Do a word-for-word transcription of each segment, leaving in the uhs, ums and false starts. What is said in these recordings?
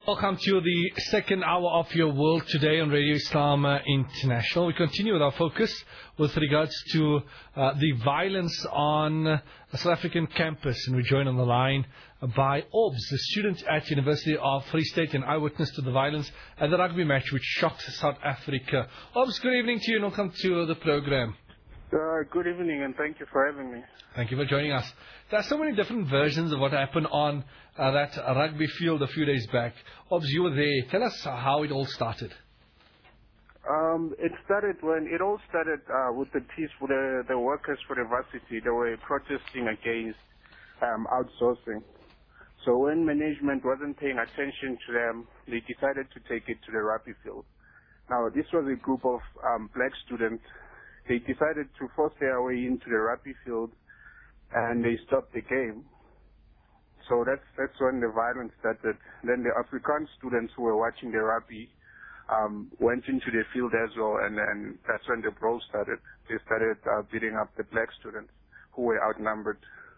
Welcome to the second hour of your world today on Radio Islam uh, International. We continue with our focus with regards to uh, the violence on a South African campus, and we're joined on the line by Orbs, the student at University of Free State and eyewitness to the violence at the rugby match which shocked South Africa. Orbs, good evening to you and welcome to the program. Uh, good evening and thank you for having me. Thank you for joining us. There are so many different versions of what happened on uh, that rugby field a few days back. Obbs, you were there. Tell us how it all started. Um, it started when it all started uh, with the peaceful, the, the workers for the varsity. They were protesting against um, outsourcing. So when management wasn't paying attention to them, they decided to take it to the rugby field. Now, this was a group of um, black students. They decided to force their way into the rugby field, and they stopped the game. So that's that's when the violence started. Then the Afrikaans students who were watching the rugby um, went into the field as well, and then that's when the brawl started. They started uh, beating up the black students who were outnumbered.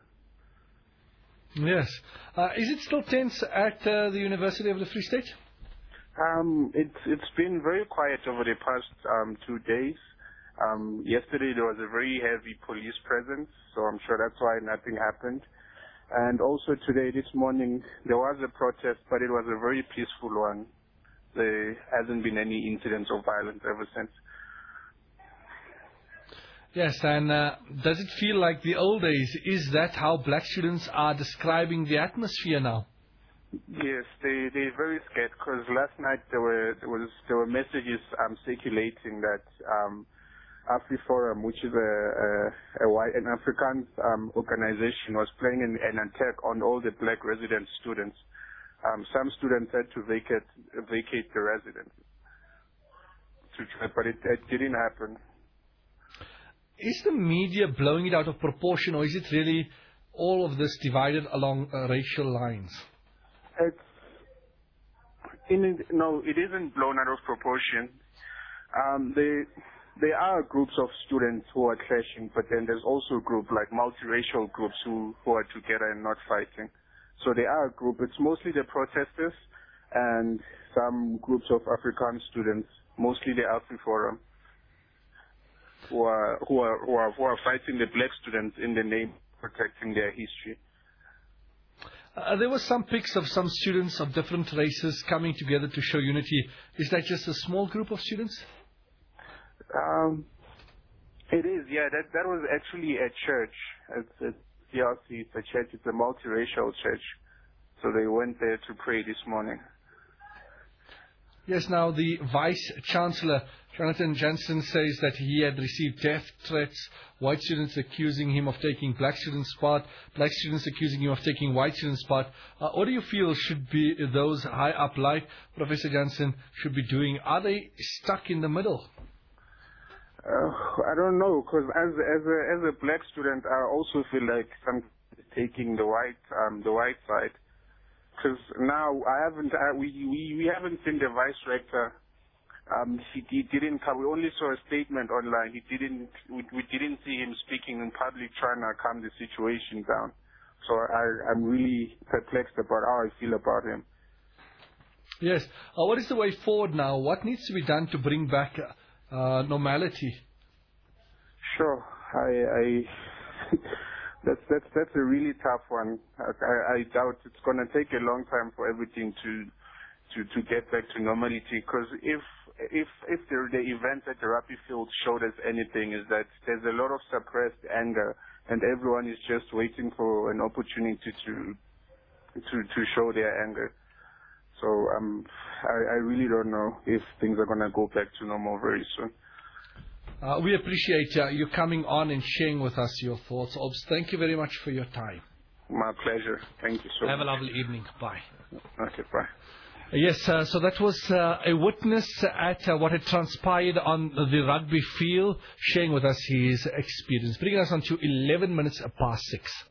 Yes. Uh, is it still tense at uh, the University of the Free State? Um, it's it's been very quiet over the past um, two days. Um, yesterday there was a very heavy police presence, so I'm sure that's why nothing happened. And also today, this morning, there was a protest, but it was a very peaceful one. There hasn't been any incidents of violence ever since. Yes, and uh, does it feel like the old days? Is that how black students are describing the atmosphere now? Yes, they, they're very scared, because last night there were, there was, there were messages um, circulating that um, AfriForum, which is a, a, a white, an Afrikaans um, organization, was planning an, an attack on all the black resident students. Um, some students had to vacate vacate the residence, to try, but it, it didn't happen. Is the media blowing it out of proportion, or is it really all of this divided along uh, racial lines? It's in, no, it isn't blown out of proportion. Um, they. There are groups of students who are clashing, but then there's also a group like multiracial groups who, who are together and not fighting. So they are a group. It's mostly the protesters and some groups of Afrikaans students, mostly the AfriForum, who are, who are, who are, who are fighting the black students in the name of protecting their history. Uh, there were some pics of some students of different races coming together to show unity. Is that just a small group of students? Um, it is, yeah. That that was actually a church. It's a C R C. It's a church. It's a multiracial church. So they went there to pray this morning. Yes. Now the Vice Chancellor Jonathan Jansen says that he had received death threats. White students accusing him of taking black students' part. Black students accusing him of taking white students' part. Uh, what do you feel should be those high up, like Professor Jansen, should be doing? Are they stuck in the middle? Uh, I don't know, because as as a as a black student, I also feel like I'm taking the white um the white side, because now I haven't I, we we we haven't seen the vice rector. Um, he, he didn't come. We only saw a statement online. He didn't. We, we didn't see him speaking in public trying to calm the situation down. So I I'm really perplexed about how I feel about him. Yes. Uh, what is the way forward now? What needs to be done to bring back Uh, Uh, normality? Sure, I, I that's that's that's a really tough one. I, I doubt it's going to take a long time for everything to to to get back to normality. Because if if if the the events at the rugby field showed us anything, is that there's a lot of suppressed anger, and everyone is just waiting for an opportunity to to to show their anger. So um, I, I really don't know if things are going to go back to normal very soon. Uh, we appreciate uh, you coming on and sharing with us your thoughts. Obs, thank you very much for your time. My pleasure. Thank you so Have much. Have a lovely evening. Bye. Okay, bye. Yes, uh, so that was uh, a witness at uh, what had transpired on the rugby field, sharing with us his experience. Bringing us on to eleven minutes past six.